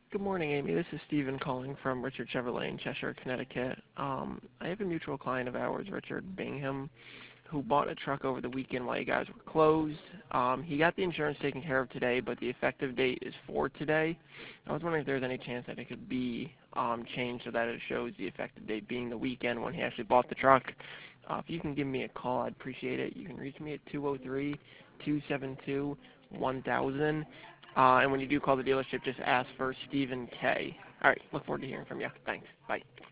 Good morning, Amy. This is Steven calling from Richard Chevrolet in Cheshire, Connecticut. I have a mutual client of ours, Richard Bingham, who bought a truck over the weekend while you guys were closed. He got the insurance taken care of today, but the effective date is for today. I was wondering if there's any chance that it could be changed so that it shows the effective date being the weekend when he actually bought the truck. If you can give me a call, I'd appreciate it. You can reach me at 203-272-1000. And when you do call the dealership, just ask for Stephen K. All right, look forward to hearing from you. Thanks. Bye.